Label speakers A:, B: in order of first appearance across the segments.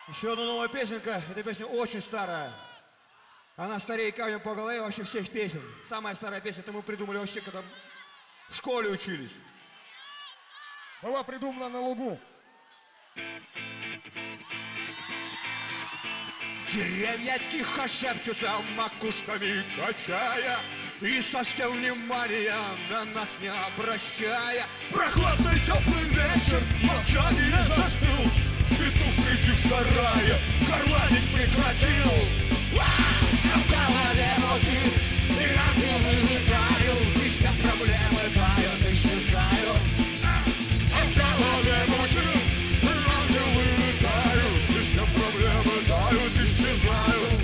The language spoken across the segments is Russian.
A: Еще одна новая песенка. Эта песня очень старая. Она старее камня по голове вообще всех песен. Самая старая песня, это мы придумали вообще, когда в школе учились.
B: Была придумана на лугу.
A: Деревья тихо шепчутся, макушками качая, и совсем внимания на нас не обращая. Прохладный теплый вечер, молчание застыл, петух этих сарая горланить прекратил. В голове мутит, и ангелы летают, и все проблемы тают, исчезают. В голове мутит, и ангелы летают, и все проблемы тают, исчезают.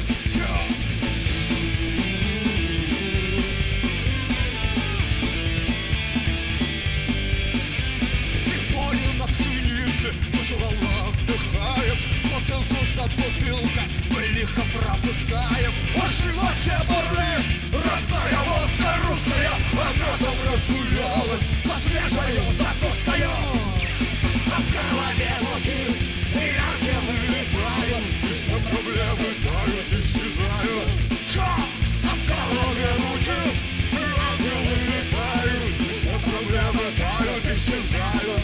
A: И в поле на пшенице мы с волна вдыхаем, бутылку за бутылкой мы лихо пропускаем. А в животе бурлит родная водка русская, она там разгулялась за свежею закускою. А в голове мутит, и ангелы летают, и все проблемы тают, исчезают. Шо? А в голове мутит, и ангелы летают, и все проблемы тают, исчезают.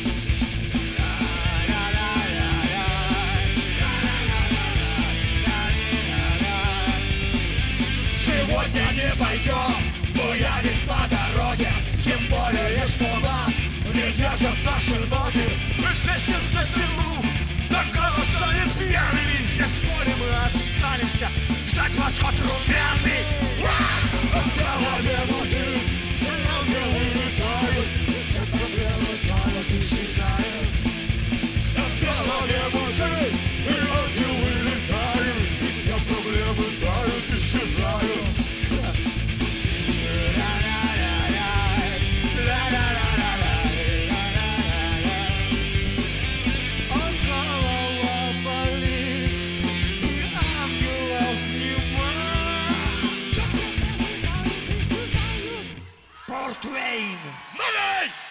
A: Сегодня не пойдем буянить по дороге, тем более, что нас не держат наши ноги. Мы вместе затяну, до голоса пьяными, здесь в поле мы останемся, ждать восход румяный. В голове мутит, и ангелы летают, и все проблемы тают, исчезают. В голове мутит, и ангелы летают, и все проблемы тают, исчезают. Портвейн!
B: Налей!